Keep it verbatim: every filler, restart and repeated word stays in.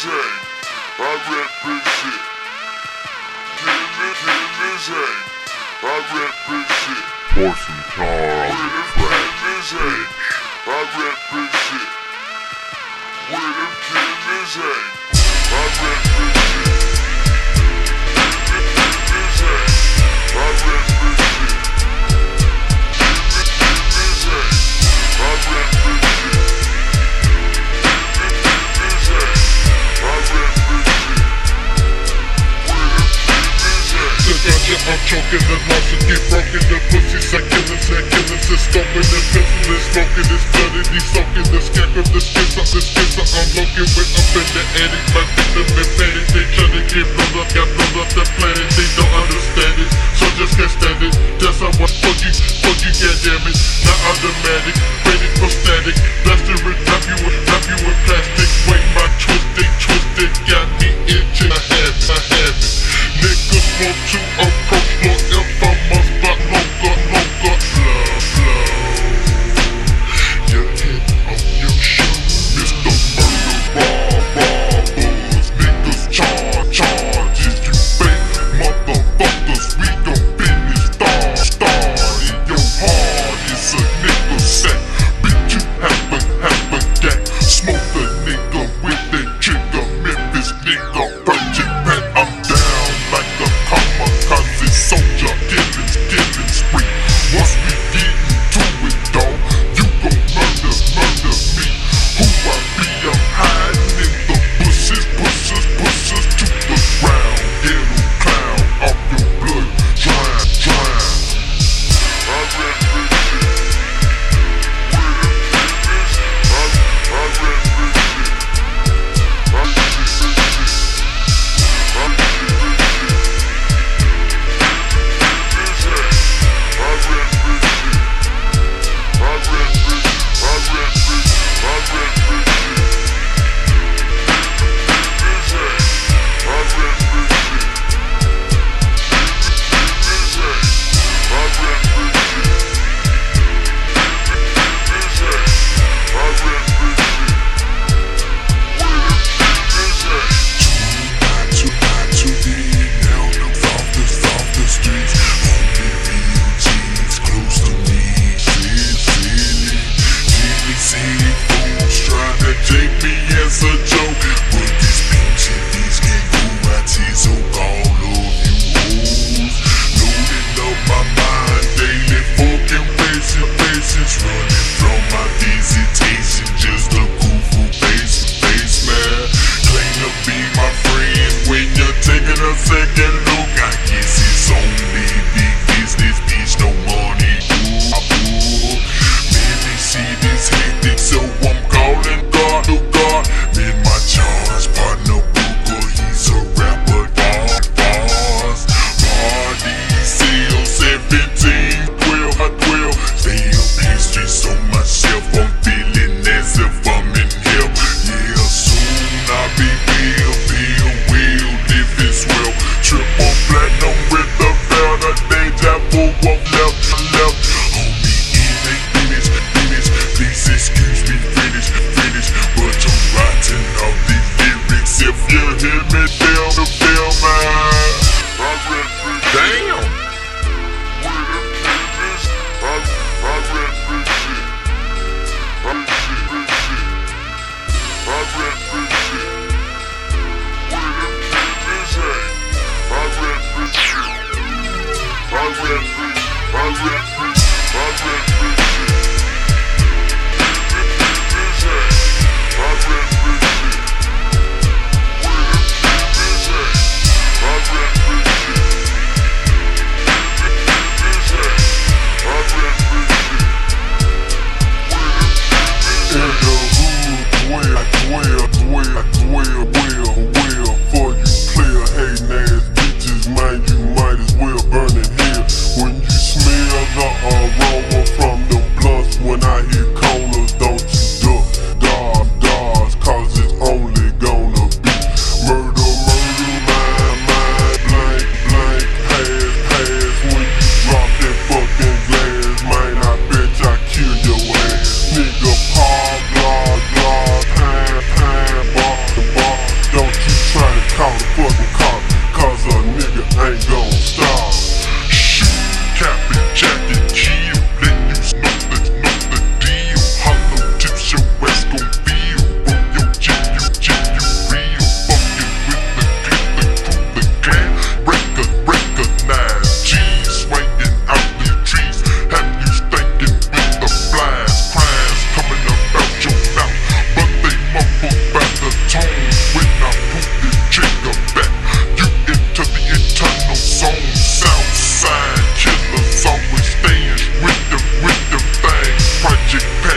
Hang, I represent. Killers, killers hang, I represent. Horse and tar on the track, Killers hang, I represent. Where them killers hang, I represent. Killers hang, I represent. Killers hang, I represent. I'm choking the losses get broken, the pussies are killing, said killers is stomping, the pistol is smoking, it's bloody, he's soaking, the scalp of the skisser, the skisser, I'm looking with up in the attic, my victim is panic, they tryna get blown up, got blown up the planet, they don't understand it, so just can't stand it, just I want fuck you, fuck you, goddammit, not automatic, ready for static, blasted with wrap you with, wrap you with plastic, wait my twisted, twisted, got me itching, I have it, I have it, niggas want to approach, look if I'm a spot, loca, loca, blah, blah. Your head on your shoes, Mister Murder, raw, robbers, niggas charge, charges, you fake motherfuckers, we gon' finish star, star in your heart, it's a nigga sack, bitch you have a, have a gat, smoke the nigga with that trigger, Memphis nigga, Virgin Pat, I'm down like a kamikaze soldier, killing, killing spree. Once we get into it, dawg, you gon' murder, murder me. Who I be? I'm hiding in the bushes, bushes, bushes to the ground. Ghetto clown off your blood, drown, drown. I represent. Where them killers, I, I represent. I represent. I represent. Take me as a joke, but these pinches, these kangaroos, so all of you hoes, loading up my mind daily, fucking facing faces, running from my visitation, just a goofy face to face man, claim to be my friend, when you're taking a second look, I guess it's only big business, bitch, no money, ooh, ooh, let me see this hectic, so I'm calling God to God, in my charge, partner Booker, he's a rapper, bars, bars, party, sale, seventeen, twelve, I twelve, stay up history, so magic,